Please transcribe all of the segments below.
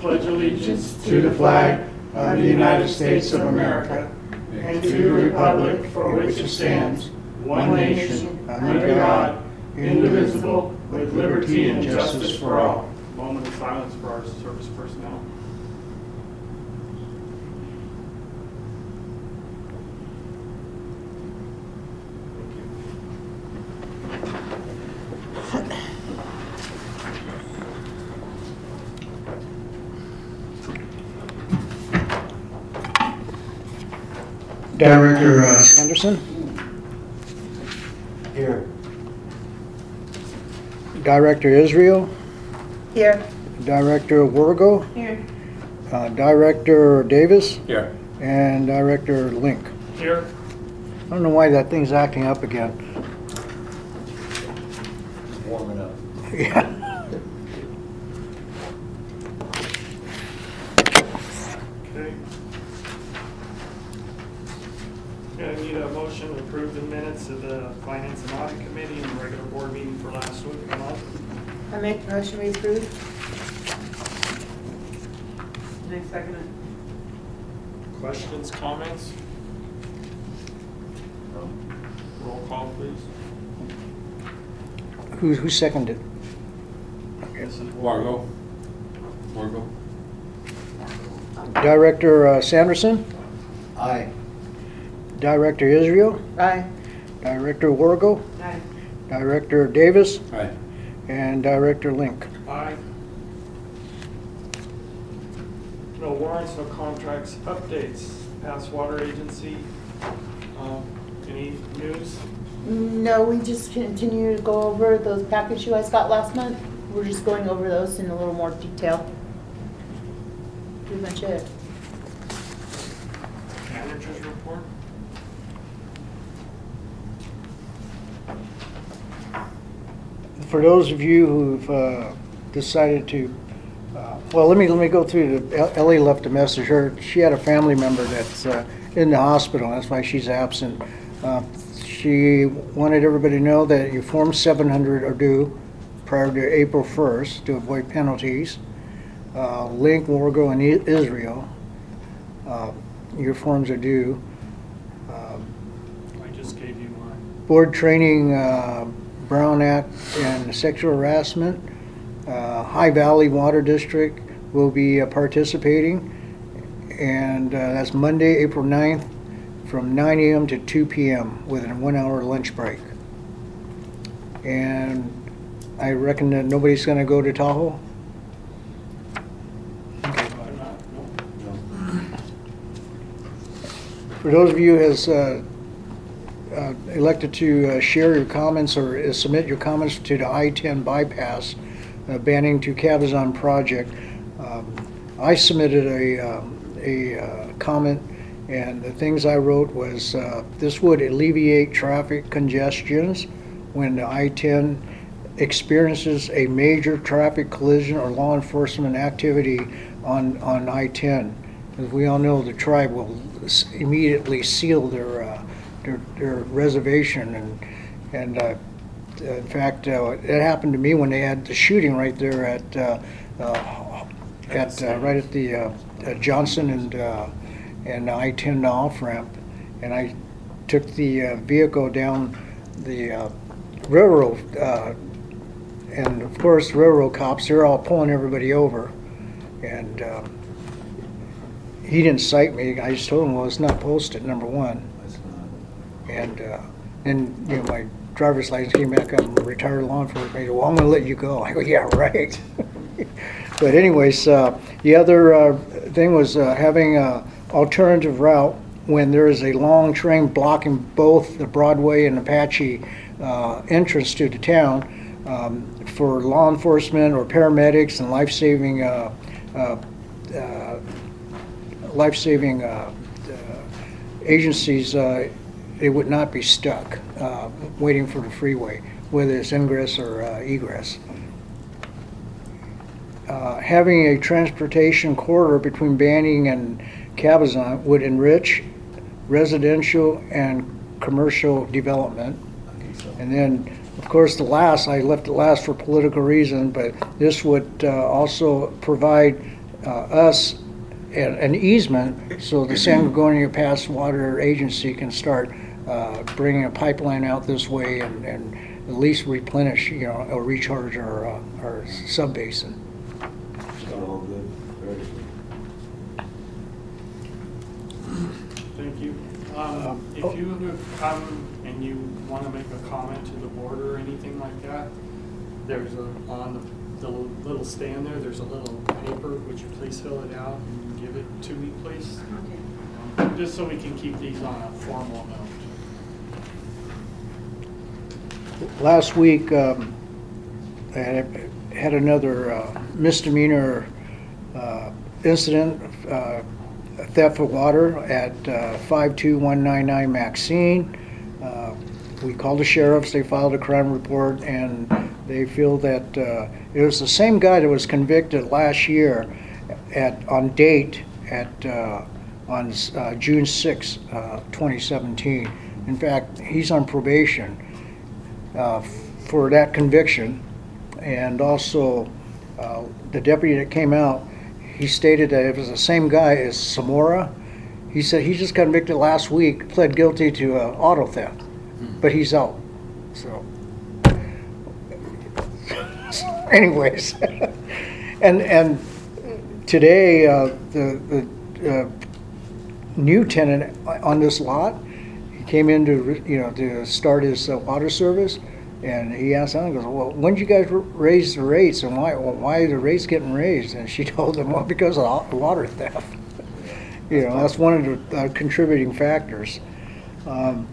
pledge allegiance to the flag of the United States of America and to the republic for which it stands, one nation, under God, indivisible, with liberty and justice for all. Moment of silence for our service personnel. Director Sanderson, Here. Director Israel, Here. Director Wargo, Here. Director Davis, Here. and Director Link. Here. I don't know why that thing's acting up again. Warming up. Yeah. Okay. I need a motion to approve the minutes of the Finance and Audit Committee and the regular board meeting for last week of the month. I make the motion we approve. I second it. Questions, comments? Roll call, please. Who seconded? This is Wargo. Wargo. Director Sanderson, Aye. Director Israel, Aye. Director Wargo, Aye. Director Davis, Aye. and Director Link. Aye. No warrants, no contracts, updates. Pass Water Agency, any news? No, we just continue to go over those packets you guys got last month. We're just going over those in a little more detail. Pretty much it. Manager's report? For those of you who've decided to, well, let me go through Ellie left a message. She had a family member that's in the hospital. That's why she's absent. She wanted everybody to know that your Form 700 are due prior to April 1st to avoid penalties. Link, Wargo, and Israel, your forms are due. I just gave you mine. Board training, Brown Act and sexual harassment. High Valley Water District will be participating, and that's Monday, April 9th, from 9 a.m. to 2 p.m. with a 1-hour lunch break. And I reckon that nobody's going to go to Tahoe. I'm not, no. For those of you who has elected to share your comments or submit your comments to the I-10 bypass banning to Cabazon project, I submitted a comment, and the things I wrote was this would alleviate traffic congestions when the I-10 experiences a major traffic collision or law enforcement activity on I-10. As we all know, the tribe will immediately seal their reservation, and in fact, it happened to me when they had the shooting right there at right at the Johnson and I-10 off ramp, and I took the vehicle down the railroad, and of course, railroad cops, they're all pulling everybody over, and he didn't cite me. I just told him, well, it's not posted, number one. And then, you know, my driver's license came back. I'm a retired law enforcement. He said, well, I'm going to let you go. I go, yeah, right. But anyways, the other thing was having an alternative route when there is a long train blocking both the Broadway and Apache entrance to the town for law enforcement or paramedics and life-saving agencies. They would not be stuck waiting for the freeway, whether it's ingress or egress. Having a transportation corridor between Banning and Cabazon would enrich residential and commercial development. And then, of course, I left it last for political reason, but this would also provide us an easement so the San Gorgonio Pass Water Agency can start bringing a pipeline out this way and at least replenish, or recharge our sub-basin. All good. Very good. Thank you. If you have come and you want to make a comment to the board or anything like that, there's on the little stand there's a little paper. Would you please fill it out and give it to me, please? Okay. Just so we can keep these on a formal note. Last week, I had another misdemeanor incident, theft of water at 52199 Maxine. We called the sheriffs, they filed a crime report, and they feel that it was the same guy that was convicted last year on June 6, 2017. In fact, he's on probation for that conviction. And also, the deputy that came out, he stated that it was the same guy as Samora. He said he just got convicted last week, pled guilty to auto theft, but he's out. So, anyways, and today the new tenant on this lot, he came in to start his water service. And he asked Ellen, goes, well, when did you guys raise the rates, and why are the rates getting raised? And she told him, well, because of water theft. That's one of the contributing factors. I'm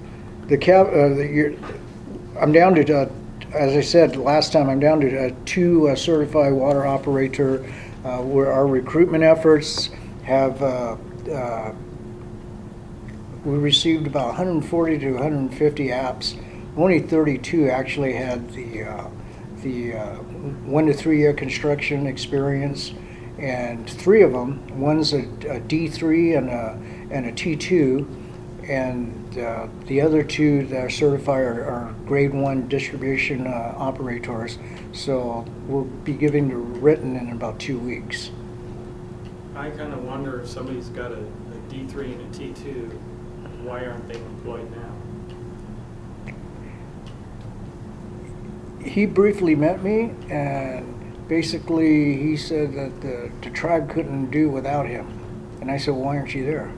down to, as I said last time, I'm down to 2 certified water operator. Where our recruitment efforts have, we received about 140 to 150 apps. Only 32 actually had the 1 to 3 year construction experience, and 3 of them, one's a D3 and a T2, and the other 2 that are certified are grade 1 distribution operators. So we'll be giving the written in about 2 weeks. I kind of wonder if somebody's got a D3 and a T2, why aren't they employed now? He briefly met me, and basically he said that the tribe couldn't do without him. And I said, well, why aren't you there?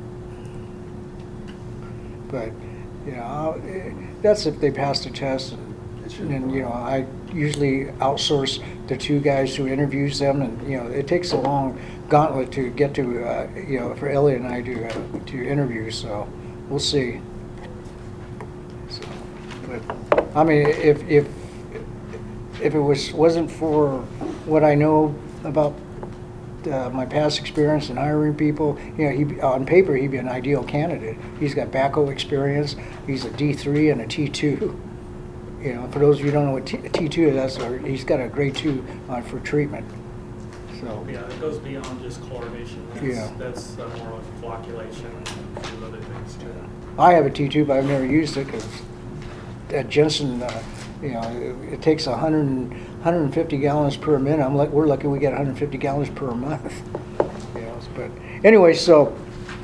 But, that's if they pass the test. And I usually outsource the 2 guys who interviews them, and it takes a long gauntlet to get to for Elliot and I to interview. So we'll see. So, but I mean, if it wasn't for what I know about my past experience in hiring people, on paper he'd be an ideal candidate. He's got backhoe experience. He's a D3 and a T2. For those of you who don't know what T2 is, he's got a grade 2 for treatment. So Yeah, it goes beyond just chlorination. That's more like flocculation and a few other things too. I have a T2, but I've never used it because at Jensen, it takes 150 gallons per minute. We're lucky we get 150 gallons per month. But anyway, so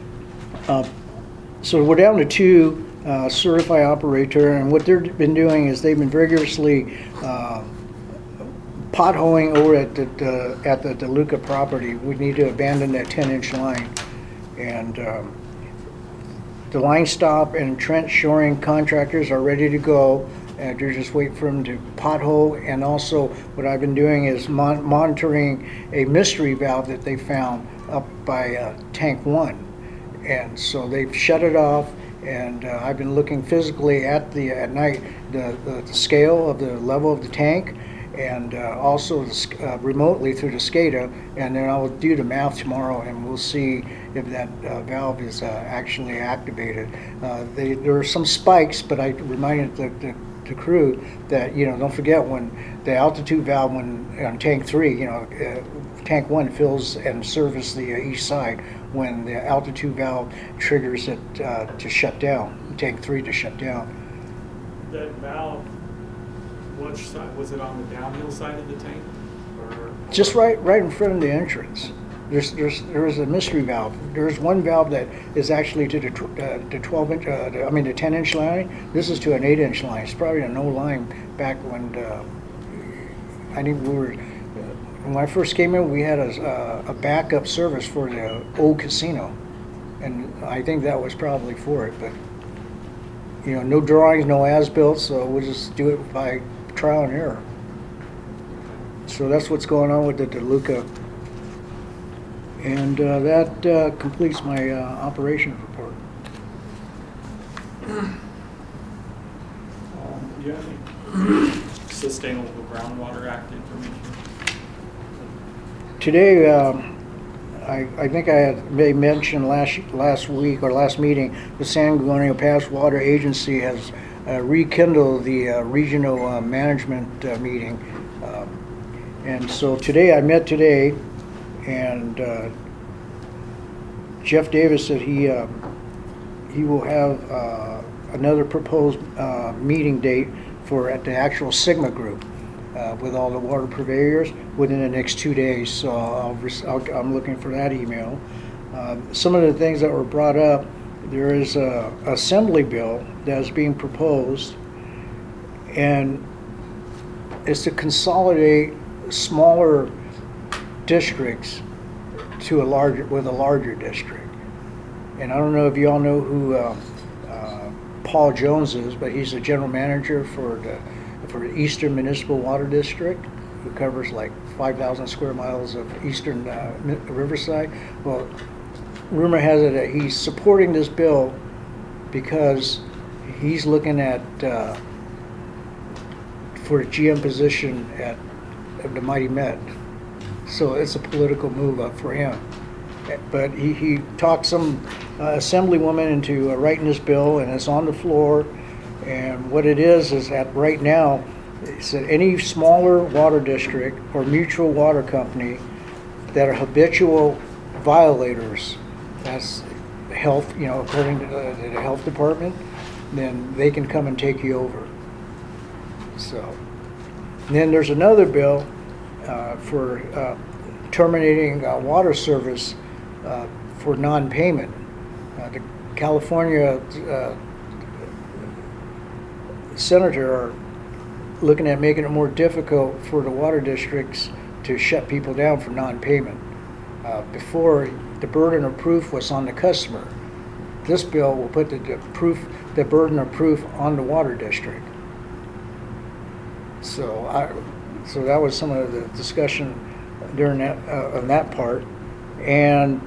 we're down to 2 certified operator, and what they've been doing is they've been vigorously potholing over at the DeLuca property. We need to abandon that 10-inch line, and the line stop and trench shoring contractors are ready to go. They're just waiting for them to pothole. And also what I've been doing is monitoring a mystery valve that they found up by tank 1. And so they've shut it off, and I've been looking physically at night the scale of the level of the tank, and also remotely through the SCADA, and then I'll do the math tomorrow, and we'll see if that valve is actually activated. There are some spikes, but I reminded the crew that don't forget when the altitude valve on tank 3, tank 1 fills and services the east side. When the altitude valve triggers it to shut down, tank 3 to shut down. That valve, which side was it, on the downhill side of the tank, or Just right in front of the entrance. there is a mystery valve. There's one valve that is actually to the 12-inch, the 10-inch line. This is to an 8-inch line. It's probably a no line back when I think we were. When I first came in, we had a backup service for the old casino, and I think that was probably for it. But no drawings, no as-built, so we'll just do it by trial and error. So that's what's going on with the DeLuca. And that completes my operations report. Do you have any Sustainable Groundwater Act information? Today, I think I had may mentioned last week or last meeting, the San Antonio Pass Water Agency has rekindled the regional management meeting. And so today, I met today, and Jeff Davis said he will have another proposed meeting date at the actual Sigma group with all the water purveyors within the next 2 days. So I'm looking for that email. Some of the things that were brought up, there is a assembly bill that is being proposed, and it's to consolidate smaller districts to a larger district. And I don't know if you all know who Paul Jones is, but he's the general manager for the Eastern Municipal Water District, who covers like 5,000 square miles of eastern Riverside. Well, rumor has it that he's supporting this bill because he's looking at for a GM position at the Mighty Met. So it's a political move up for him. But he talked some assemblywoman into writing this bill, and it's on the floor. And what it is that right now, it said any smaller water district or mutual water company that are habitual violators, that's health, according to the health department, then they can come and take you over. So, and then there's another bill for terminating water service for non-payment. The California senator are looking at making it more difficult for the water districts to shut people down for non-payment. Before, the burden of proof was on the customer. This bill will put the burden of proof on the water district. So that was some of the discussion during that on that part. And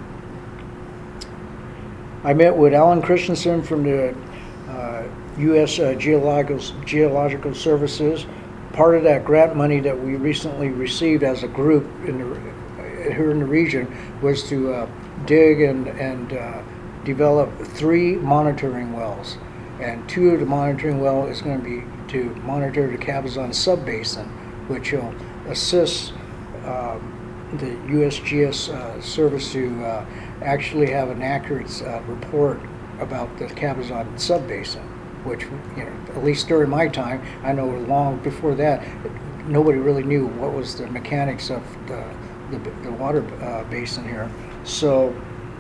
I met with Alan Christensen from the U.S. Geological Services. Part of that grant money that we recently received as a group here in the region was to dig and develop 3 monitoring wells. And 2 of the monitoring well is going to be to monitor the Cabazon subbasin, which will assist the USGS service to actually have an accurate report about the Cabazon subbasin, which, at least during my time, I know long before that, nobody really knew what was the mechanics of the water basin here. So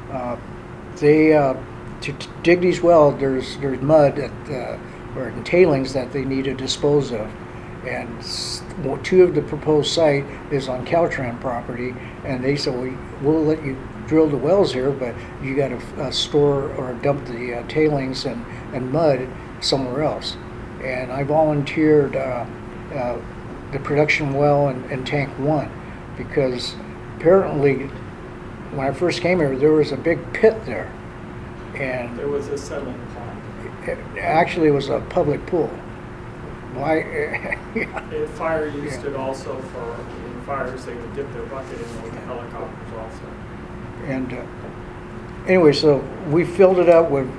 to dig these wells, there's mud or tailings that they need to dispose of. And 2 of the proposed site is on Caltrans property, and they said, we'll let you drill the wells here, but you got to store or dump the tailings and mud somewhere else. And I volunteered the production well in Tank 1, because apparently when I first came here, there was a big pit there. And There was a settling pond. Actually, it was a public pool. Why? Fire used it also in fires, they would dip their bucket in with the helicopters also. And anyway, so we filled it up with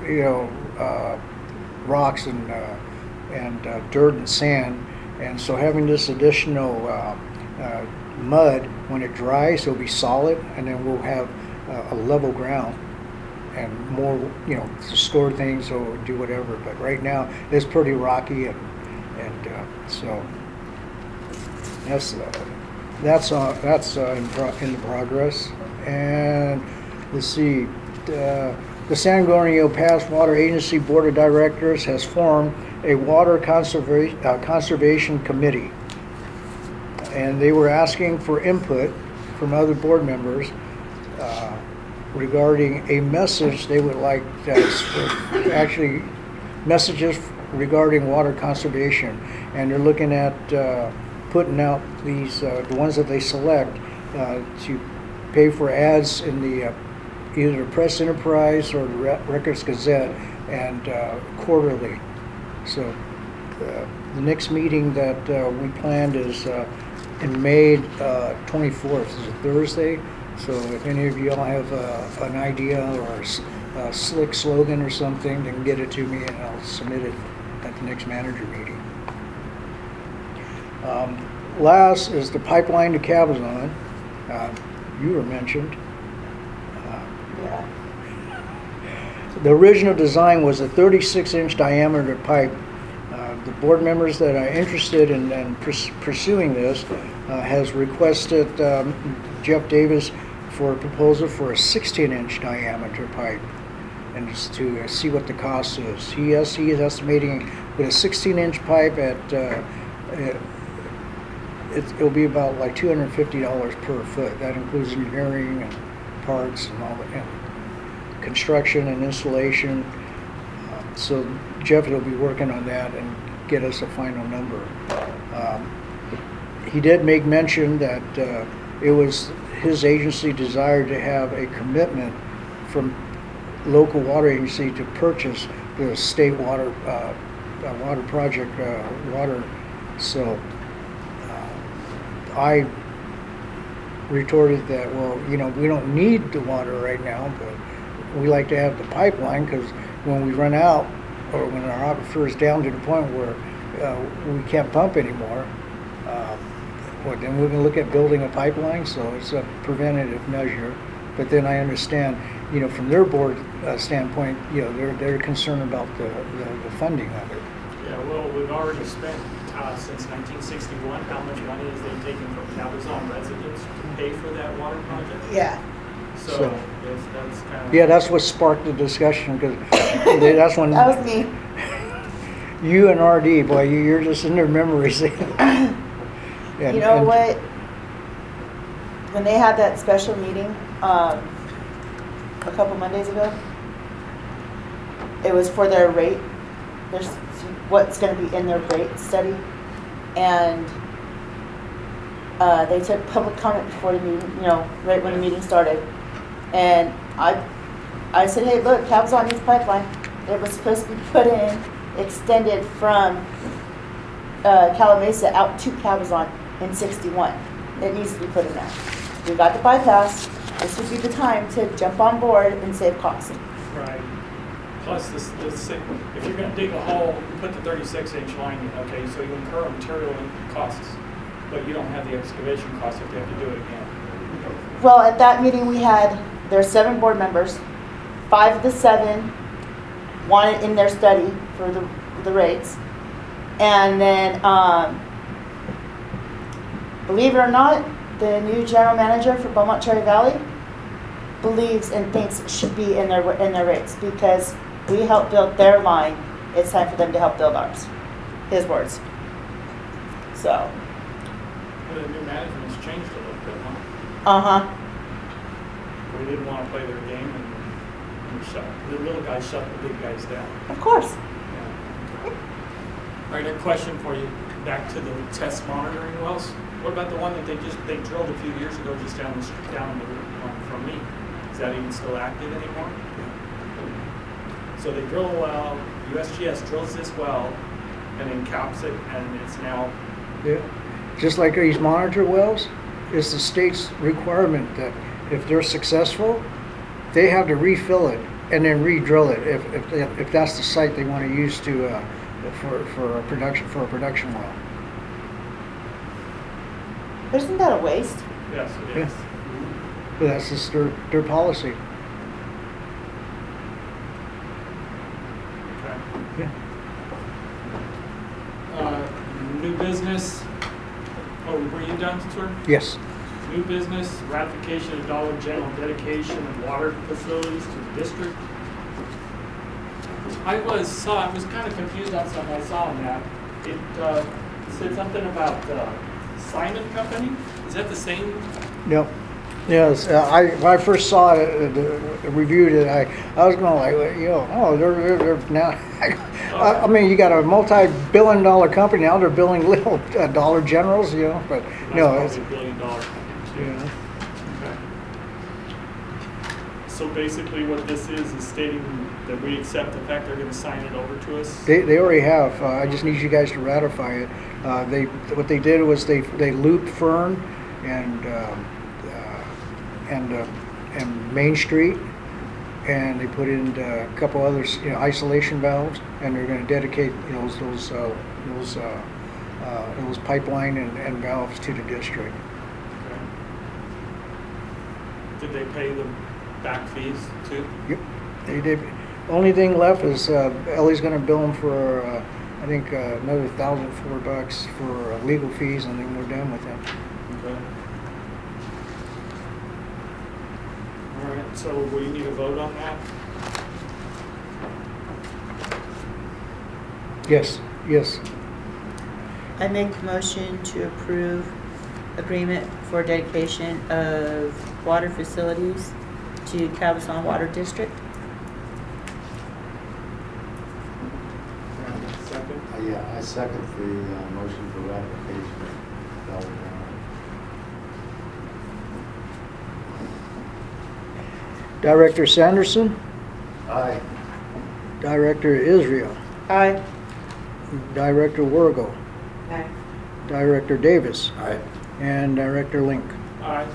rocks and dirt and sand, and so having this additional mud, when it dries, it'll be solid, and then we'll have a level ground and more, to store things or do whatever. But right now, it's pretty rocky, and so that's in progress. And let's see, the San Antonio Pass Water Agency Board of Directors has formed a water conservation committee. And they were asking for input from other board members regarding a message they would like, actually messages regarding water conservation. And they're looking at putting out these, the ones that they select, to pay for ads in the either Press Enterprise or the Records Gazette, and quarterly. So the next meeting that we planned is in May 24th, is a Thursday. So if any of y'all have an idea or a slick slogan or something, then get it to me and I'll submit it at the next manager meeting. Last is the pipeline to Cabazon. You were mentioned. Yeah. The original design was a 36-inch diameter pipe. The board members that are interested in pursuing this has requested Jeff Davis for a proposal for a 16-inch diameter pipe, and just to see what the cost is. He is estimating with a 16-inch pipe it'll be about like $250 per foot. That includes engineering and parts and all that, and construction and installation. So Jeff will be working on that and get us a final number. He did make mention that it was his agency desired to have a commitment from local water agency to purchase the state water project water. So I retorted that, well, you know, we don't need the water right now, but we like to have the pipeline, because when we run out, or when our aquifer is down to the point where we can't pump anymore, well, then we're going to look at building a pipeline. So it's a preventative measure. But then I understand, you know, from their board standpoint, you know, they're concerned about the funding of it. Yeah, well, we've already spent since 1961, how much money has they taken from Cabazon residents to pay for that water project? Yeah. So So- that's kind of... Yeah, that's what sparked the discussion, because that's when That was me. you and RD, boy, you're just in their memories. You know what? When they had that special meeting a couple Mondays ago, it was for their rate. There's what's going to be in their rate study, and they took public comment before the meeting. You know, right when the meeting started, and I said, hey, look, Cabazon needs a pipeline. It was supposed to be put in, extended from Calamasa out to Cabazon in 61. It needs to be put in there. We got the bypass. This would be the time to jump on board and save costs. Right. Plus, if you're going to dig a hole, you put the 36-inch line in, okay, so you incur material costs, but you don't have the excavation costs if you have to do it again. Well, at that meeting we had, there's 7 board members. 5 of the 7 wanted in their study for the rates. And then, believe it or not, the new general manager for Beaumont Cherry Valley believes and thinks it should be in their rates, because we helped build their line. It's time for them to help build ours. His words. So. Well, the new management's changed a little bit, huh? We didn't want to play their game, and shut the little guys shut the big guys down. Of course. Yeah. All right, a question for you. Back to the test monitoring wells. What about the one that they drilled a few years ago just down the one from me? Is that even still active anymore? So they drill a well, USGS drills this well, and then caps it, and it's now... Yeah, just like these monitor wells, it's the state's requirement that if they're successful, they have to refill it and then re-drill it if that's the site they want to use to for a production well. Isn't that a waste? Yes, it is. But that's just their policy. Okay. Yeah. New business. Oh, were you done, sir? Yes. New business, ratification of Dollar General dedication of water facilities to the district. I was kind of confused on something I saw on that. It said something about Simon Company. Is that the same? No. Yes, when I first saw it, reviewed it, I was going like, they're now, I mean, you got a multi-billion-dollar company, now they're billing little Dollar Generals, but no. That's probably $1 billion company too. Yeah. Okay. So basically what this is stating that we accept the fact they're going to sign it over to us? They already have. I just need you guys to ratify it. What they did was they looped Fern and Main Street, and they put in a couple other isolation valves, and they're going to dedicate those pipeline and valves to the district. Okay. Did they pay the back fees too? Yep, they did. Only thing left is Ellie's going to bill them for I think another $1,004 for legal fees, and then we're done with them. Okay. All right, so we need a vote on that? Yes. I make a motion to approve agreement for dedication of water facilities to Cabazon Water District. Second? Yeah, I second the motion for ratification of Dollar General. Director Sanderson, Aye. Director Israel, Aye. Director Wargo, Aye. Director Davis, Aye. and Director Link. Aye.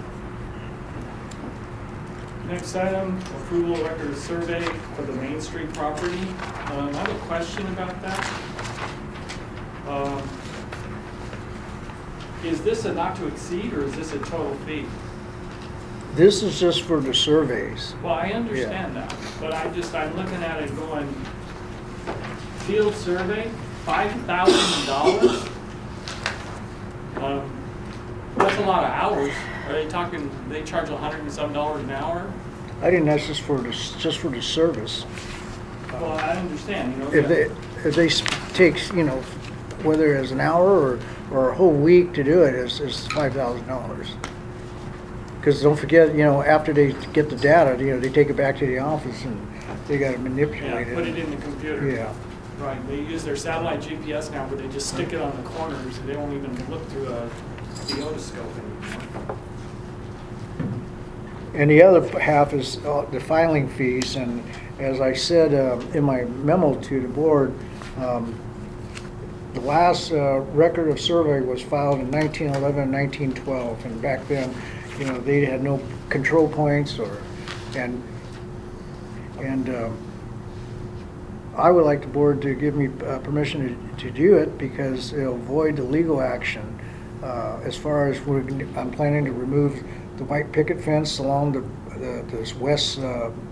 Next item, approval of record of survey for the Main Street property. I have a question about that. Is this a not to exceed or is this a total fee? This is just for the surveys. Well, I understand that, but I'm looking at it going, field survey, $5,000? That's a lot of hours. Are they talking, they charge $100 and some an hour? I think that's just for the service. Well, I understand, If they takes whether it's an hour or a whole week to do it is $5,000. Because don't forget, after they get the data, they take it back to the office and they got to manipulate Yeah, put it in the computer. Yeah. Right, they use their satellite GPS now where they just stick it on the corners, they don't even look through a deodoscope anymore. And the other half is the filing fees, and as I said in my memo to the board, the last record of survey was filed in 1911 and 1912, and back then, they had no control points and I would like the board to give me permission to do it because it'll avoid the legal action. As far as I'm planning to remove the white picket fence along this west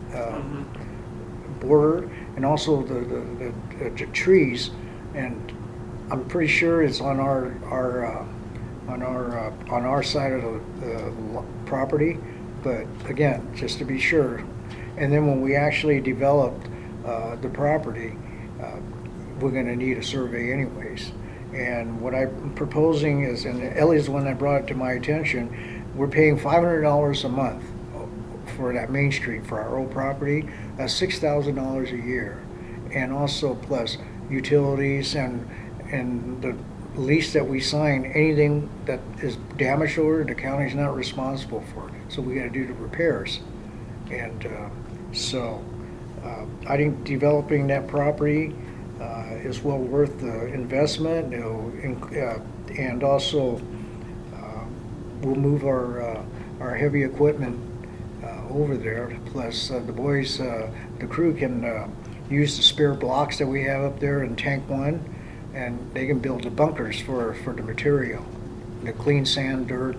border, and also the trees, and I'm pretty sure it's on our side of the property. But again, just to be sure, and then when we actually developed the property, we're going to need a survey anyways. And what I'm proposing is, and Ellie's the one that brought it to my attention, we're paying $500 a month for that Main Street for our old property. That's $6,000 a year, and also plus utilities and the lease that we sign. Anything that is damaged over, the county's not responsible for it. So we got to do the repairs, and I think developing that property is well worth the investment, and also we'll move our heavy equipment over there. Plus, the boys, the crew can use the spare blocks that we have up there in Tank 1, and they can build the bunkers for the material, the clean sand, dirt,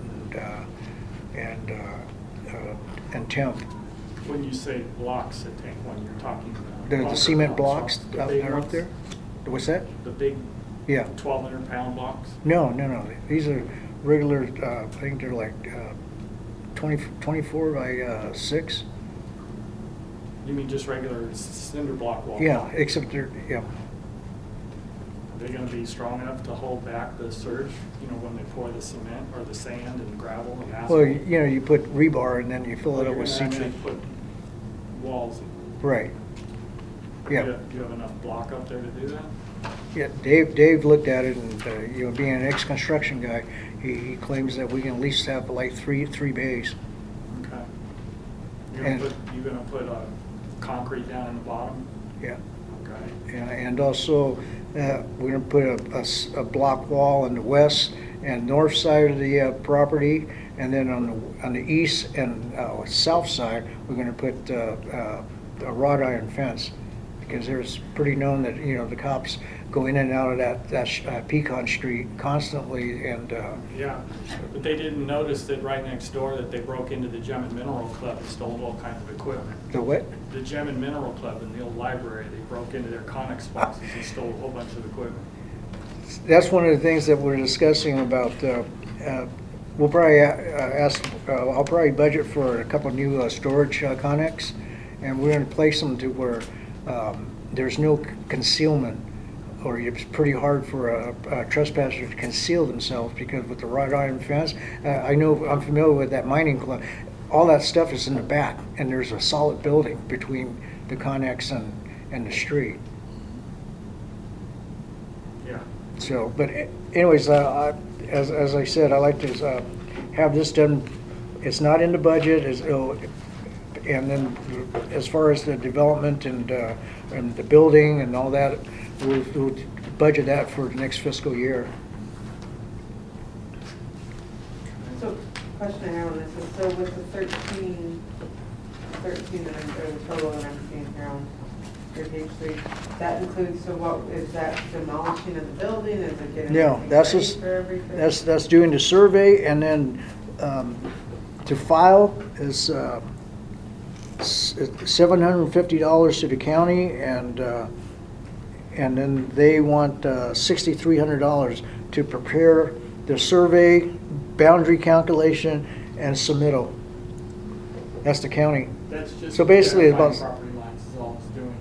and temp. When you say blocks at Tank 1, you're talking about The cement blocks the out big there, up ones? there. What's that? The big Yeah. 1,200-pound blocks? No. These are regular. I think they're like 24 by 6. You mean just regular cinder block walls? Yeah, except they're, yeah. Are they gonna be strong enough to hold back the surge, when they pour the cement or the sand and gravel and asphalt? Well, you put rebar and then you fill it up You're with gonna actually cement. put walls. Right. Do Yeah. you have enough block up there to do that? Yeah, Dave looked at it and, being an ex-construction guy, he claims that we can at least have like three bays. Okay. And- You're gonna put concrete down in the bottom? Yeah. Okay. And also, we're gonna put a block wall on the west and north side of the property, and then on the east and south side, we're gonna put a wrought iron fence, because there's pretty known that, the cops go in and out of that Pecan Street constantly, and, Yeah, but they didn't notice that right next door that they broke into the Gem and Mineral Club and stole all kinds of equipment. the what? The Gem and Mineral Club in the old library, they broke into their Conex boxes and stole a whole bunch of equipment. That's one of the things that we're discussing about, we'll probably I'll probably budget for a couple new storage Connex, and we're gonna place them to where there's no concealment, or it's pretty hard for a trespasser to conceal themselves, because with the wrought iron fence, I'm familiar with that mining club, all that stuff is in the back, and there's a solid building between the Connex and the street. Yeah. So, but anyways, as I said, I like to have this done. It's not in the budget, and then as far as the development and the building and all that, we'll budget that for the next fiscal year. So, question I have on this is, so with the 13 that or the total that I'm seeing here on your page 3, that includes, so what, is that demolishing of the building, is it getting No, everything that's ready just, for everything? that's doing the survey, and then to file is $750 to the county, and then they want $6,300 to prepare the survey, boundary calculation, and submittal. That's the county. That's just. So basically, verifying about- property lines is all it's doing.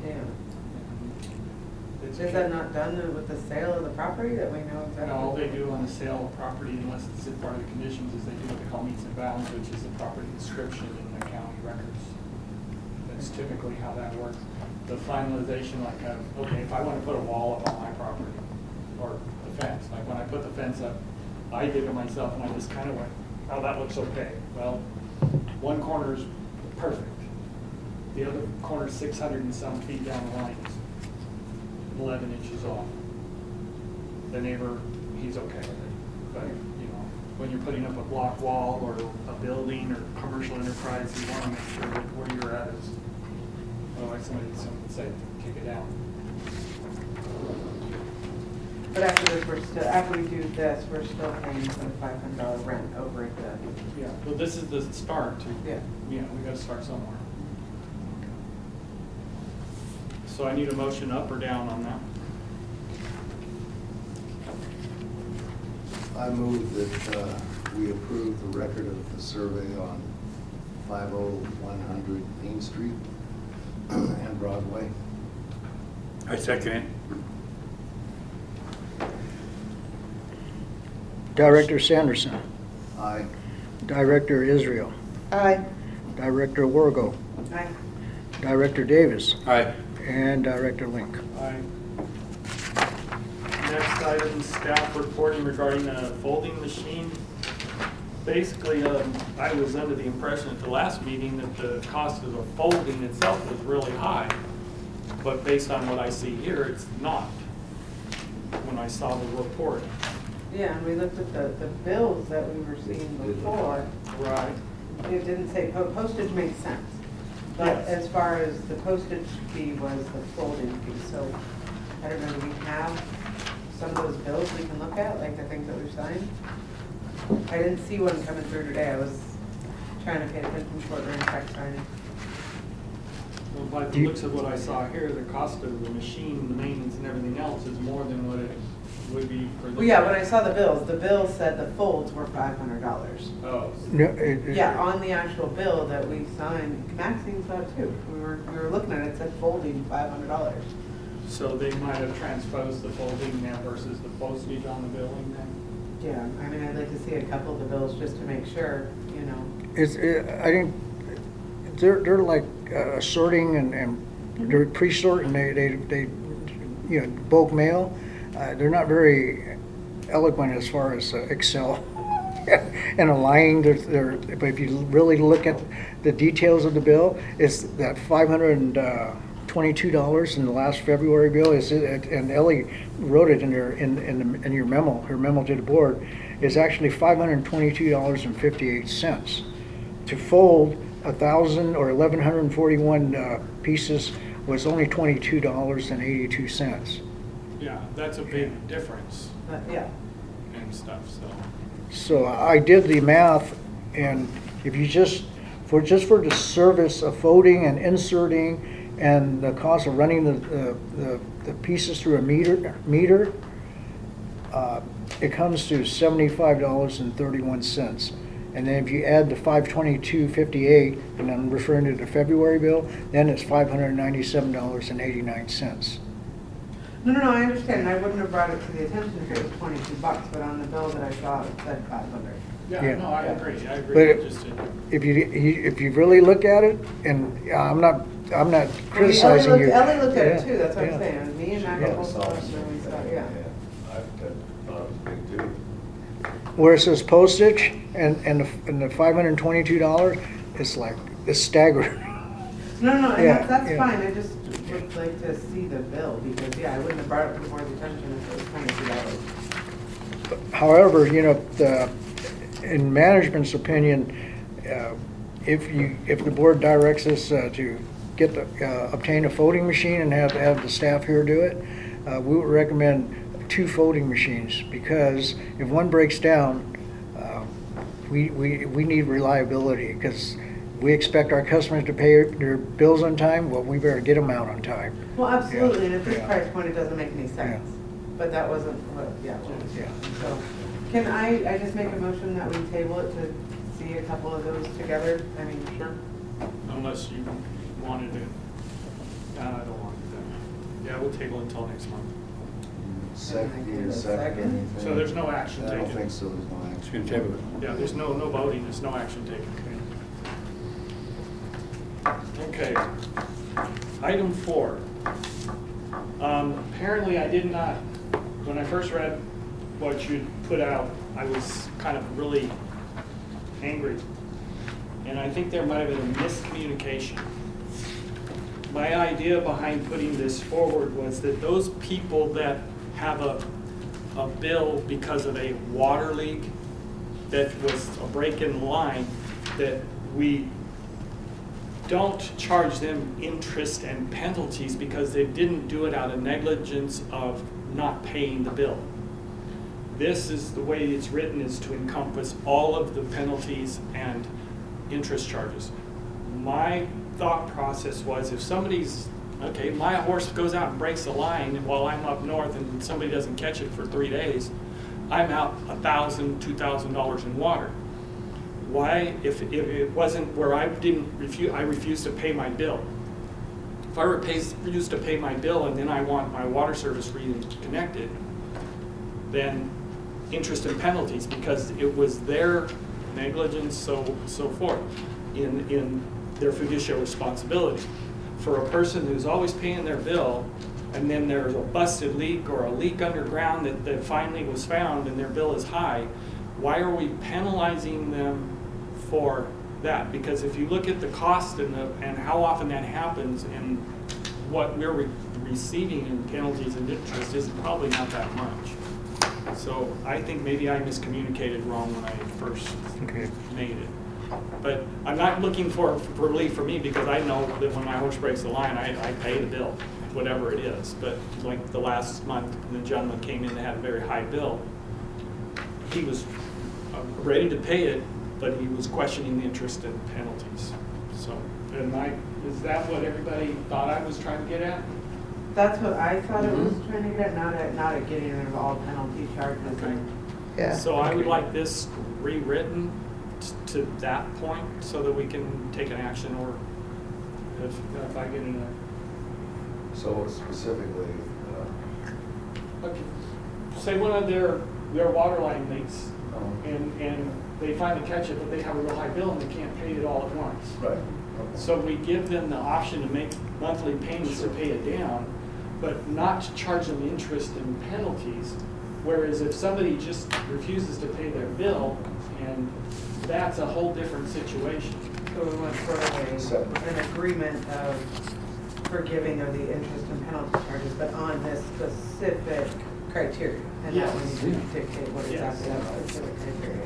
Yeah. It's Is that not done with the sale of the property, that we know exactly? No, all they do on the sale of property, unless it's in part of the conditions, is they do what they call meets and bounds, which is the property description in the county records. That's typically how that works. The finalization, like, okay, if I want to put a wall up on my property, or the fence, like when I put the fence up, I did it myself, and I just kind of went, oh, that looks okay. Well, one corner's perfect. The other corner's 600 and some feet down the line, is 11 inches off. The neighbor, he's okay with it. But, when you're putting up a block wall or a building or commercial enterprise, you want to make sure that where you're at is, otherwise somebody would say, kick it down. But after we do this, we're still paying for the $500 rent over at the, Yeah, well, this is the start to, yeah. we got to start somewhere. So I need a motion up or down on that? I move that we approve the record of the survey on 50100 Main Street and Broadway. I second it. Director Sanderson, Aye. Director Israel, Aye. Director Wargo, Aye. Director Davis, Aye. and Director Link. Aye. Next item, staff reporting regarding the folding machine. Basically, I was under the impression at the last meeting that the cost of the folding itself was really high. But based on what I see here, it's not, when I saw the report. Yeah, and we looked at the bills that we were seeing before. Right. It didn't say, postage makes sense. But Yes. as far as the postage fee was the folding fee, so I don't know, do we have some of those bills we can look at, like the things that we've signed? I didn't see one coming through today. I was trying to pay attention to what we're in fact signing. Well, by the looks of what I saw here, the cost of the machine, the maintenance and everything else is more than what it would be for the. Well, yeah, when I saw the bill said the folds were $500. Oh, No, Yeah, on the actual bill that we signed, Maxine saw it too. We were looking at it, it said folding $500. so they might have transposed the folding now versus the postage on the billing then? Yeah, I mean, I'd like to see a couple of the bills just to make sure, you know. I think they're like sorting and they're pre-sorting, they, you know, bulk mail. They're not very eloquent as far as Excel and aligning but if you really look at the details of the bill, it's that $522 in the last February bill and Ellie wrote it in your memo, her memo to the board, is actually $522.58. To fold 1,000 or 1,141 pieces was only $22.82. Yeah, that's a big difference Yeah, and stuff, so. So I did the math, and if you just for the service of folding and inserting and the cost of running the pieces through a meter, it comes to $75.31. And then if you add the $522.58, and I'm referring to the February bill, then it's $597.89. no, I understand, I wouldn't have brought it to the attention if it was $22, but on the bill that I saw, it said 500. Yeah. No, I agree, But it just, if you really look at it, and I'm not criticizing you. Ellie looked at it Yeah, too, that's what I'm yeah. saying, me and Matt Yeah. both saw it, and we saw it, yeah. I thought it was big too. Where it says postage and the $522, it's staggering. No, and Yeah, that's yeah. fine, I just would like to see the bill, because, yeah, I wouldn't have brought it to the board's attention if it was $22. However, you know, in management's opinion, if the board directs us to obtain a folding machine and have the staff here do it, we would recommend 2 folding machines, because if one breaks down, we need reliability, because we expect our customers to pay their bills on time. Well, we better get them out on time. Well, absolutely, and at this Yeah. price point, it doesn't make any sense, but that wasn't what, yeah. Yeah. So, can I just make a motion that we table it to see a couple of those together? I mean, sure, unless you wanted to, I don't want to. Yeah, we'll table until next month. Second, Can I get a second, second? anything? So there's no action I don't taken. think so, there's no action. Yeah, there's no voting, there's no action taken. Okay. Item 4. Apparently I did not, when I first read what you put out, I was kind of really angry. And I think there might have been a miscommunication. My idea behind putting this forward was that those people that have a bill because of a water leak that was a break in the line, that we don't charge them interest and penalties because they didn't do it out of negligence of not paying the bill. This is the way it's written, is to encompass all of the penalties and interest charges. My thought process was, if somebody's, okay, my horse goes out and breaks the line while I'm up north and somebody doesn't catch it for 3 days, I'm out $1,000, $2,000 in water. Why, if it wasn't where I refused to pay my bill. If I refused to pay my bill and then I want my water service reconnected, then interest and penalties, because it was their negligence, so forth, in their fiduciary responsibility. For a person who's always paying their bill, and then there's a busted leak or a leak underground that finally was found and their bill is high, why are we penalizing them for that? Because if you look at the cost and how often that happens, and what we're receiving in penalties and interest is probably not that much. So I think maybe I miscommunicated wrong when I first made it. But I'm not looking for relief for me, because I know that when my horse breaks the line, I pay the bill, whatever it is. But like the last month, the gentleman came in that had a very high bill. He was ready to pay it, but he was questioning the interest and penalties. So, is that what everybody thought I was trying to get at? That's what I thought it was trying to get at, not at getting rid of all penalty charges. Okay. Yeah. So I would like this rewritten to that point so that we can take an action, or if I get in So specifically, say one of their water line leaks um, and they finally catch it, but they have a real high bill and they can't pay it all at once. right. So we give them the option to make monthly payments to pay it down, but not to charge them interest and penalties. Whereas if somebody just refuses to pay their bill, and that's a whole different situation. So we went for an agreement of forgiving of the interest and penalty charges, but on this specific criteria. And that one Yes. you can dictate what Yes. exactly that specific criteria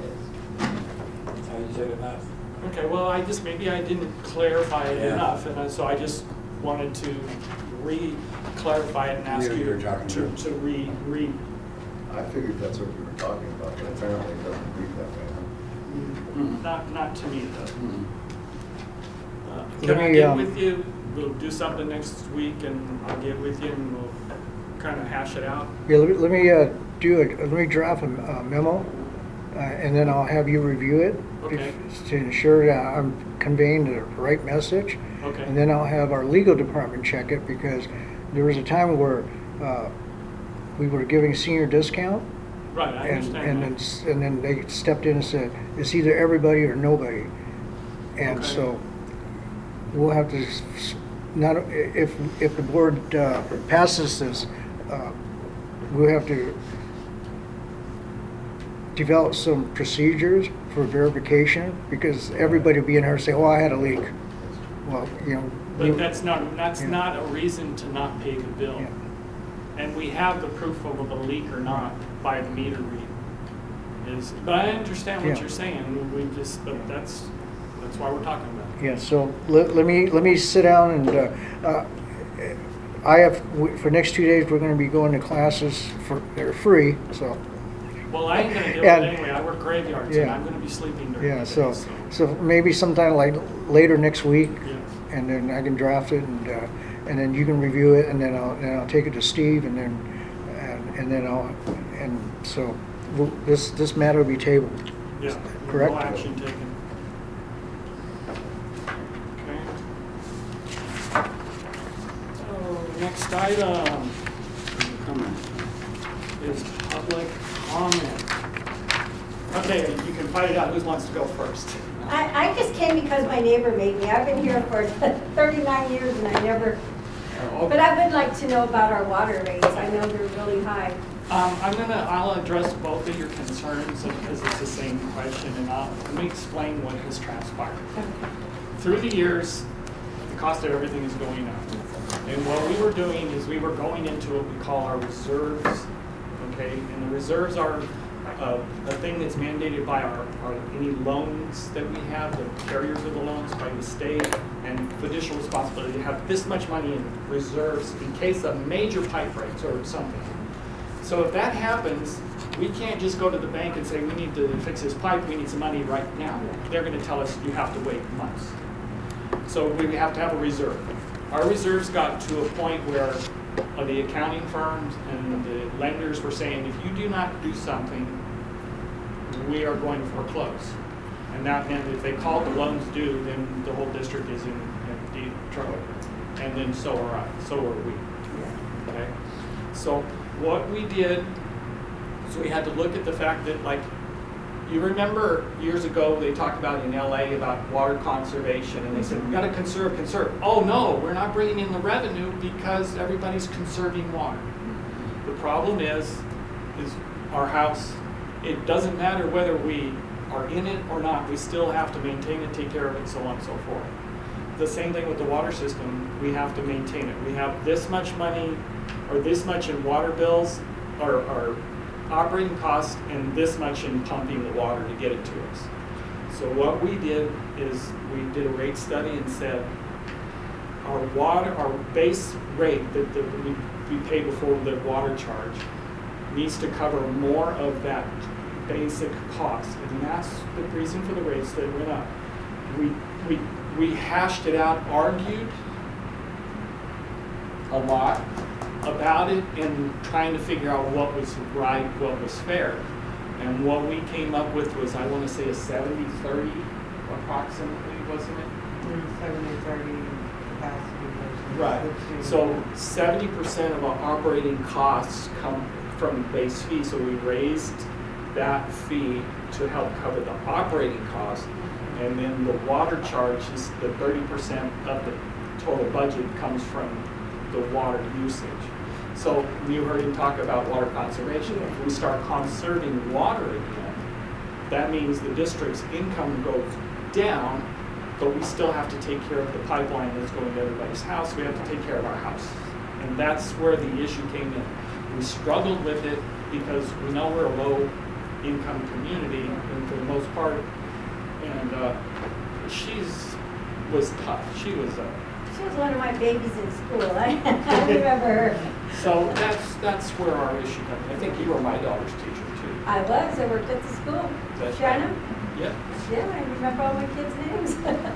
is. Okay, well, maybe I didn't clarify it Yeah. enough, and so I just wanted to re-clarify it and ask Yeah, you you're talking to to- read. I figured that's what you were talking about, but apparently it doesn't read that way. Not to me, it doesn't. Let Can I me, get with you? We'll do something next week, and I'll get with you, and we'll kind of hash it out. Yeah, let me draft a memo, and then I'll have you review it. Okay. To ensure that I'm conveying the right message. Okay. And then I'll have our legal department check it, because there was a time where we were giving senior discount. Right, I And understand then they stepped in and said, it's either everybody or nobody. And Okay. so we'll have to, not, if the board passes this, we'll have to develop some procedures for verification, because everybody will be in here and say, oh, I had a leak. Well, you know. But that's not Yeah. a reason to not pay the bill. Yeah. And we have the proof of a leak or not by the meter read. But I understand what Yeah. you're saying, but that's why we're talking about it. Yeah, so let me sit down and, for next 2 days, we're gonna be going to classes they're free, so. Well, I ain't gonna do it And- anyway, I work graveyards, and Yeah. I'm gonna be sleeping during Yeah, the so, day, so maybe sometime like later next week, Yes. and then I can draft it, and then you can review it, and then I'll take it to Steve, and then so this matter will be tabled. Yeah, Correct? no action taken. Okay. So, next item is public comment. Okay, you can fight it out, who wants to go first? I just came because my neighbor made me. I've been here for 39 years and I never, but I would like to know about our water rates. I know they're really high. I'll address both of your concerns because it's the same question, and let me explain what has transpired. Through the years, the cost of everything is going up. And what we were doing is we were going into what we call our reserves, okay? And the reserves are a thing that's mandated by any loans that we have, the carriers of the loans by the state, and fiducial responsibility to have this much money in reserves in case of major pipe breaks or something. So if that happens, we can't just go to the bank and say, we need to fix this pipe, we need some money right now. They're gonna tell us you have to wait months. So we have to have a reserve. Our reserves got to a point where the accounting firms and the lenders were saying, if you do not do something, we are going to foreclose. And that meant if they called the loans due, then the whole district is in deep trouble. And then so are we. Okay? So what we did is we had to look at the fact that, like, you remember years ago they talked about in LA about water conservation, and they said, we gotta conserve. Oh no, we're not bringing in the revenue because everybody's conserving water. The problem is our house, it doesn't matter whether we are in it or not, we still have to maintain it, take care of it, so on and so forth. The same thing with the water system, we have to maintain it. We have this much money or this much in water bills or operating costs and this much in pumping the water to get it to us. So what we did is we did a rate study and said our base rate that we pay before the water charge needs to cover more of that basic cost, and that's the reason for the rates that went up. We hashed it out, argued a lot, about it and trying to figure out what was right, what was fair. And what we came up with was, I want to say a 70-30 approximately, wasn't it? 70-30 capacity versus. Right. the two. So 70% of our operating costs come from base fee, so we raised that fee to help cover the operating cost. And then the water charge is the 30% of the total budget comes from the water usage. So you heard him talk about water conservation. If we start conserving water again, that means the district's income goes down, but we still have to take care of the pipeline that's going to everybody's house. We have to take care of our house. And that's where the issue came in. We struggled with it because we know we're a low income community, and for the most part, and was tough. She was She was one of my babies in school. I remember her. so that's where our issue comes. I think you were my daughter's teacher too. I was, I worked at the school. That's Shannon? Yep. Yeah, I remember all my kids' names.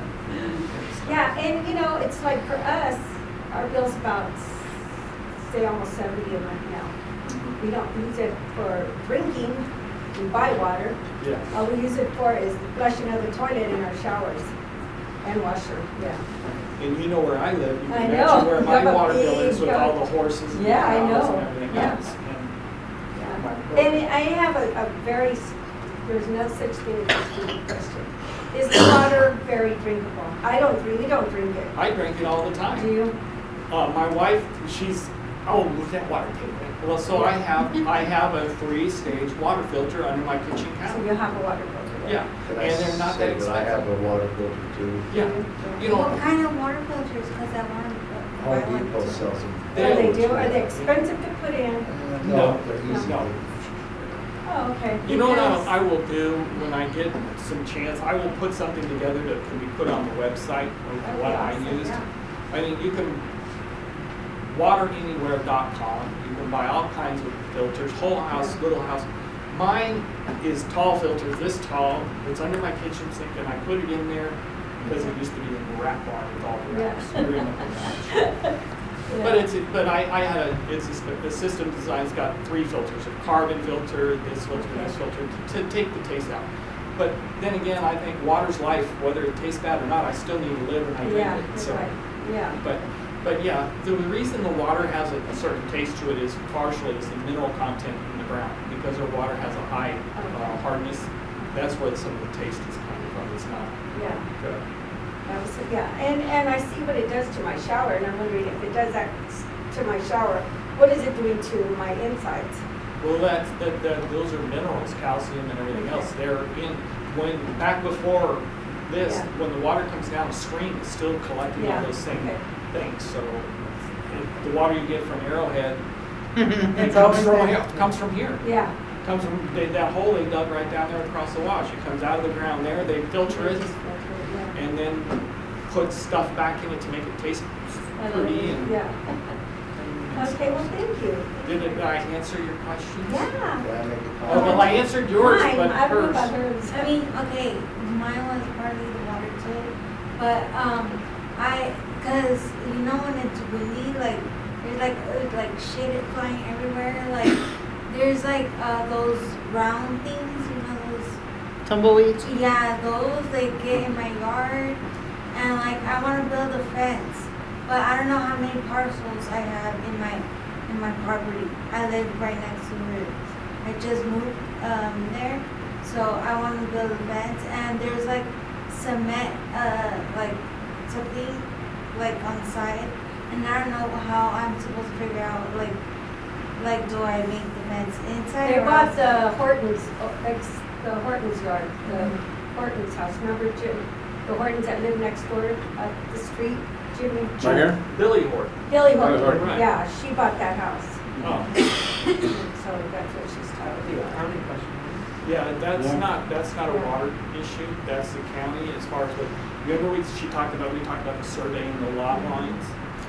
Yeah, and you know, it's like for us, our bill's about, say, almost 70 a month now. We don't use it for drinking, we buy water. Yeah. All we use it for is flushing of the toilet in our showers and washer, yeah. And you know where I live. You I can know. imagine where You my have a water bill big is with all the horses and Yeah, I cows know. and everything Yeah. else. Yeah. And I have a very, there's no such thing as a stupid question. Is the water very drinkable? We don't drink it. I drink it all the time. Do you? My wife, she's, with that water tank. Well, so I have a 3-stage water filter under my kitchen So counter. you have a water filter there? Yeah, Can I and they're not that say I have expensive. a water filter too. Yeah, you What know, kind of water filters? Because I want to buy Home one Depot too. sells them. What do they do? Are they expensive to put in? No, they're easy. No. Oh, okay. You know what Because- I will do when I get some chance? I will put something together that can be put on the website of That'd be what I awesome, used. yeah. I mean, you can, wateranywhere.com, you can buy all kinds of filters, whole house, little house. Mine is tall filters, this tall, it's under my kitchen sink, and I put it in there because it used to be in the rat bar with all the rats. Yeah. They're in the garage. But I had the system design's got 3 filters, a carbon filter, this filter, to take the taste out. But then again, I think water's life, whether it tastes bad or not, I still need to live and I drink Yeah, it. you're So, right. Yeah. but yeah, the reason the water has a certain taste to it is partially is the mineral content in the ground. Because our water has a high hardness, that's where some of the taste is coming from. It's not Yeah. good. Yeah, and I see what it does to my shower, and I'm wondering if it does that to my shower, what is it doing to my insides? Well, those are minerals, calcium and everything else. They're back before this, Yeah. when the water comes down stream, it's still collecting Yeah, all those same okay. things. So the water you get from Arrowhead, it It's comes always from there. comes from here. Yeah. Comes from that hole they dug right down there across the wash. It comes out of the ground there. They filter it Yeah. and then put stuff back in it to make it taste pretty. And, Yeah. Okay, well, thank you. Did I answer your questions? Yeah. Can I make a Oh, comment? well, I answered yours, Mine, but I don't know hers. about hers. I mean, okay, mine was partly the water too, but cause you know when it's windy, like there's like shit flying everywhere. Like there's like those round things, you know those. Tumbleweeds? Yeah, those they get in my yard, and like I want to build a fence, but I don't know how many parcels I have in my property. I live right next to it. I just moved there, so I want to build a fence, and there's like cement, like something like on the side, and I don't know how I'm supposed to figure out like do I make the fence inside They or bought outside? the Hortons yard, the Hortons house. Remember Jim, the Hortons that live next door up the street? Jimmy. Billy Hort. Billy Horton, Horton. right. Yeah, she bought that house. Oh. So that's what she's talking about. County question. Yeah, that's Yeah. not a water issue, that's the county as far as what, remember we talked about the surveying the lot lines?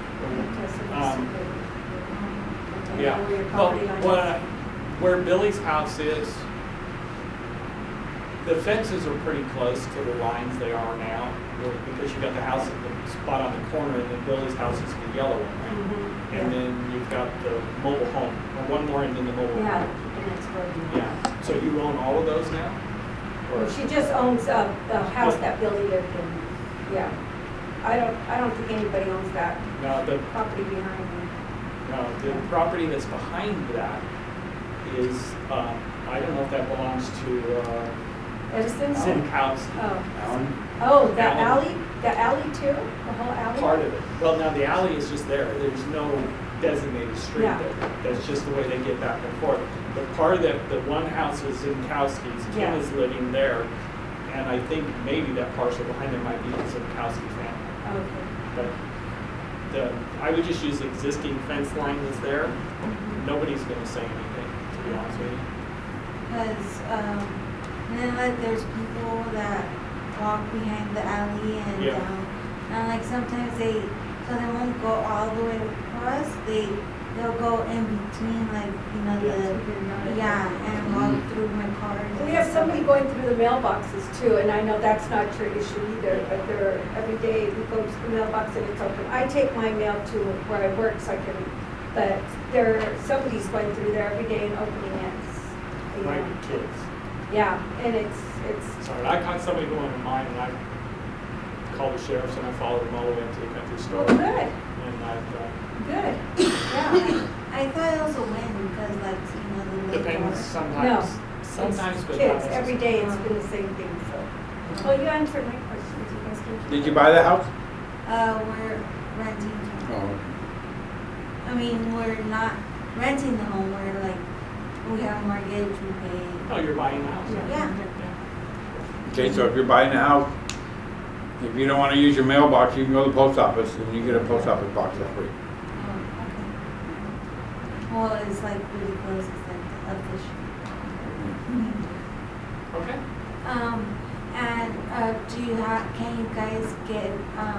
Yeah, Where your well, property line is. where Billy's house is, The fences are pretty close to the lines they are now, because you got the house at the spot on the corner, and then Billy's house is the yellow one, right? Mhm, And yeah. then you've got the mobile home, or one more and then the mobile Yeah, home. and it's broken. Yeah, so you own all of those now? Or She just owns the house that Billy lived in, yeah. I don't think anybody owns that No, the, property behind me. no, the property that's behind that is, I don't know if that belongs to, Edison? Sinkowski. Oh. Oh, the Alan. alley too? The whole alley? Part of it. Well, now the alley is just there. There's no designated street Yeah. there. That's just the way they get back and forth. But part of that, the one house is Zinkowski's. Yeah. Kim is living there. And I think maybe that parcel behind there might be the Zinkowski family. Okay. But I would just use the existing fence line that's there. Nobody's gonna say anything, to be honest with you. Because, and then like there's people that walk behind the alley and Yeah. and like sometimes so they won't go all the way across, they'll go in between like, and walk through my cars. We have somebody going through the mailboxes too, and I know that's not your issue either, but they're, every day we go to the mailbox and it's open. I take my mail to where I work so I can, but somebody's going through there every day and opening it. you My know. kids. Yeah, and it's, Sorry, I caught somebody going to mine and I called the sheriffs and I followed them all the way up to the country store. well, good, And I've, good, yeah. I thought it was a win because like, the lake depends water. sometimes. Sometimes, but not Kids, every necessarily. day it's been the same thing, so. Well, you answered my questions, you guys can. Did you buy the house? We're renting. I mean, we're not renting the home, we're like, we have a mortgage, we pay. Oh, you're buying the house? Yeah. Okay, so if you're buying a house, if you don't want to use your mailbox, you can go to the post office and you get a post office box for free. Oh, okay. Well, it's like really close, it's like up the street. Okay. And do you can you guys get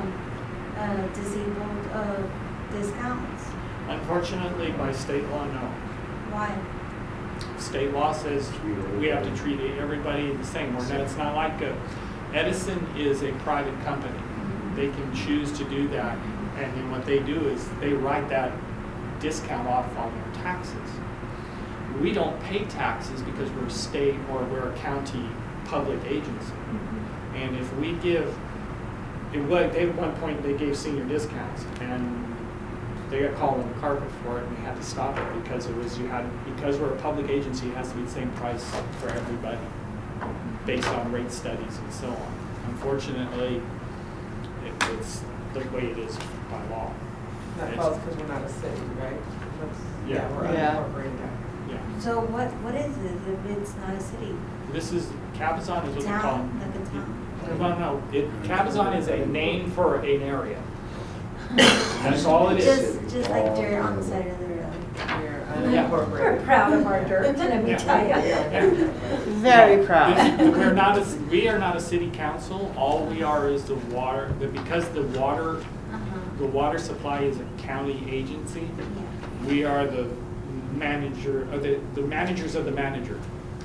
disabled discounts? Unfortunately, by state law, no. Why? State law says we have to treat everybody the same. It's not like Edison is a private company. They can choose to do that. And then what they do is they write that discount off on their taxes. We don't pay taxes because we're a state or we're a county public agency. And if we give, at one point they gave senior discounts and they got called on the carpet for it and we had to stop it because because we're a public agency, it has to be the same price for everybody based on rate studies and so on. Unfortunately, it's the way it is by law. That It's- falls because we're not a city, right? That's- Yeah. We're Yeah. unincorporated. Yeah. So what is it if it's not a city? This is, Cabazon is what they call Town, like a town? Well, no, Cabazon is a name for an area. That's all it is. Just like dirt on the side of the road. We're Yeah. We're unincorporated. proud of our dirt, let me tell you. Yeah. Very proud. We are not a city council. All we are is the water, because the water supply is a county agency. Yeah. We are the manager, or the managers of the manager.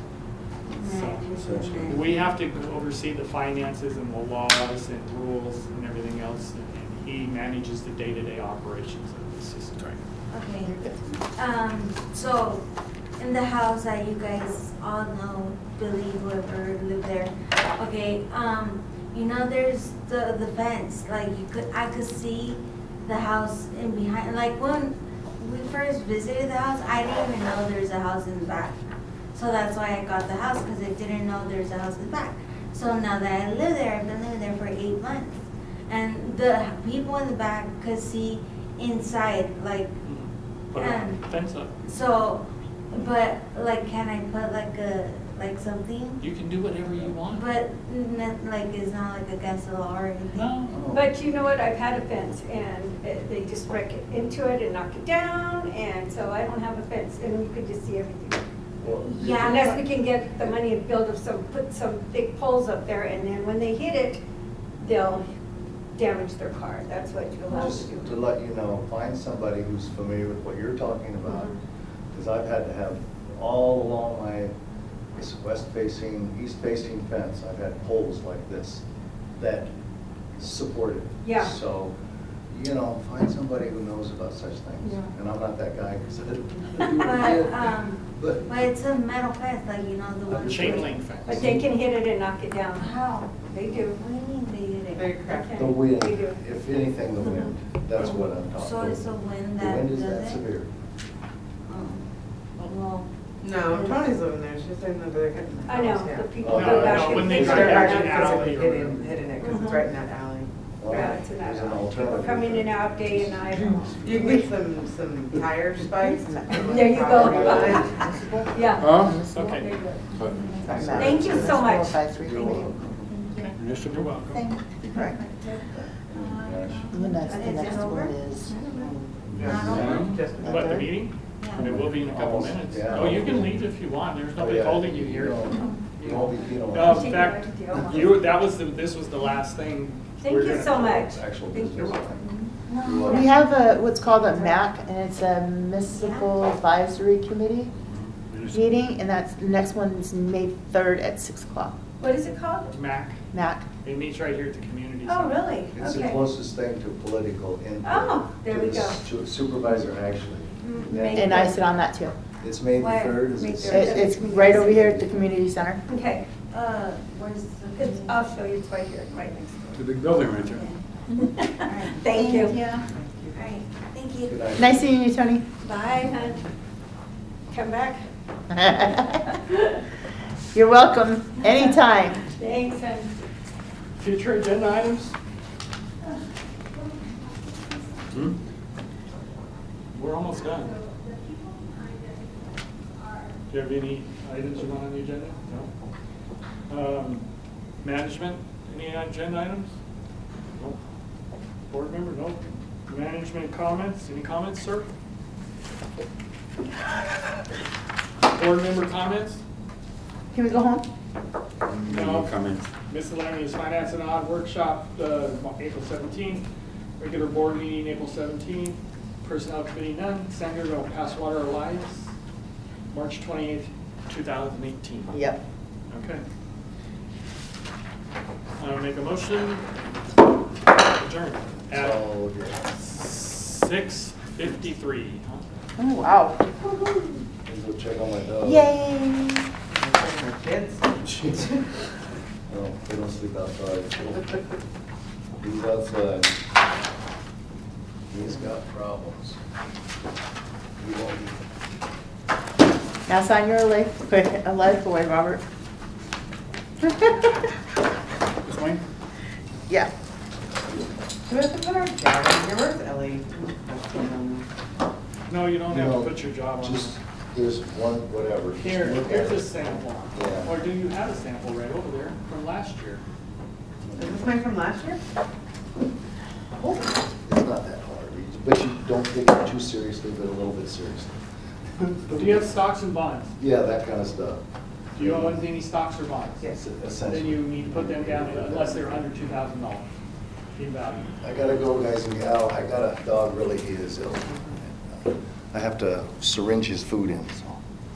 So we have to oversee the finances and the laws and rules and everything else. And he manages the day-to-day operations of the system. Okay. So in the house that you guys all know, Billy, whoever lived there. Okay. There's the fence. Like I could see the house in behind. Like when we first visited the house, I didn't even know there's a house in the back. So that's why I got the house, because I didn't know there's a house in the back. So now that I live there, I've been living there for 8 months. And the people in the back could see inside, like, Put a fence up. so, but like, can I put like something? You can do whatever you want. But like, it's not like against the law or anything? No. But you know what, I've had a fence and they just wreck it into it and knock it down, and so I don't have a fence, and you can just see everything. Yeah. Unless we can get the money and put some big poles up there, and then when they hit it, they'll damage their car. That's what you're allowed to Just to do. let you know, find somebody who's familiar with what you're talking about, because I've had to have all along my It's west-facing, east-facing fence. I've had poles like this that support it. Yeah. So, you know, find somebody who knows about such things. Yeah. And I'm not that guy, because I But it's a metal fence, like, you know, the one. Chain link fence. But they can hit it and knock it down. How? They do. What do you mean they did it? Very crafty. The wind, They do. if anything, the wind, that's what I'm talking So about. it's the wind The that wind is does that it? severe. Well, No, Tony's living there, she's saying that they're hitting the I know, house, yeah. the people Oh, go no, back when and they fix got They're it. back actually in the alley physically or- hitting it, because it's Mhm. right in that alley. Well, Yeah, it's in that there's an alley. People alternative. come in and out day and night. You can get some tire spikes. There you go. Yeah. Okay. Thank you so much. You're welcome. Gosh. The next Is it over? one is. Just What, the meeting? yeah. It will be in a couple Almost, minutes. yeah. Oh, you can leave if you want, there's Oh, nobody yeah. holding you here. You won't be, you know. In fact, this was the last thing. Thank we're you gonna- so much. Actual Thank you. business. We have a, what's called a MAC, and it's a Municipal Advisory Committee meeting, and that's, the next one's May 3rd at 6 o'clock. What is it called? MAC, MAC. it meets right here at the community Oh, center. really? It's the Okay. closest thing to political input. Oh, there to we the go. To a supervisor, actually. May And I sit on that too. It's May the Where? 3rd, is May it? 3rd. It's right over here at the community center. Okay. Where's the? It's, I'll show you, it's right here, right next door. The big building right there. Thank you. All right, thank you. Good night. Nice seeing you, Tony. Bye, hon. Come back. You're welcome, anytime. Thanks, hon. Future agenda items? Hmm? We're almost done. Do you have any items you want on the agenda? No? Management, any agenda items? No. Board member, no. Management comments, any comments, sir? Board member comments? Can we go home? No. Comments. Miscellaneous Finance and Odd Workshop, April 17th. Regular board meeting, April 17th. Personnel Committee, none. Standard of Passwater Alliance, March 28th, 2018. Yep. Okay. I'll make a motion. Adjourn at So, yeah. 6:53. Oh, wow. Let's go check on my dog. Yay. Kids. No, they don't sleep outside. He's outside. He's got problems. He won't be. Now sign your life away, Robert. This Wayne? Yeah. Do we have to put our job in here? Where's Ellie? No, you don't have No, to put your job on. Just, here's one, whatever. Just Here, look here's at a it. sample. Yeah. Or do you have a sample right over there from last year? Is this mine from last year? It's not that hard, but you don't take it too seriously, but a little bit seriously. Do you have stocks and bonds? Yeah, that kind of stuff. Do you own any stocks or bonds? Yes. Then Essentially. you need to put them down unless they're under $2,000 in value. I gotta go, guys and gal. I got a dog, really, he is ill. I have to syringe his food in, so.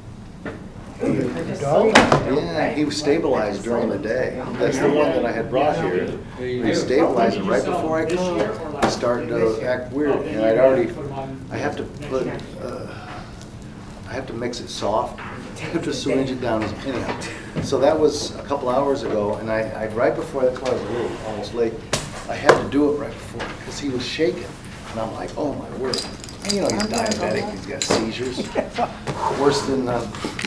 Dog? Yeah, he was stabilized during the day. That's the one that I had brought here. I stabilized it right before I come. He started to act weird, and I have to put, I have to mix it soft. I have to syringe it down anyhow. So that was a couple hours ago, and I right before, that's why I was a little almost late. I had to do it right before, because he was shaking. And I'm like, oh my word. And you know, he's diabetic, he's got seizures. Worse than